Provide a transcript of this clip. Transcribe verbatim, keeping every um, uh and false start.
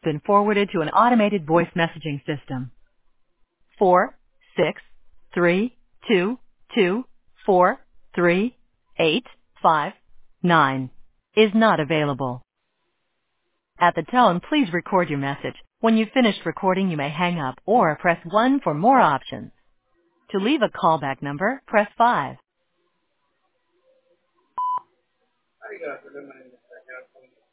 Been forwarded to an automated voice messaging system. Four, six, three, two, two, four, three, eight, five, nine is not available. At the tone, please record your message. When you've finished recording, you may hang up or press one for more options. To leave a callback number, press five. Hi, good afternoon. My name is Daniel.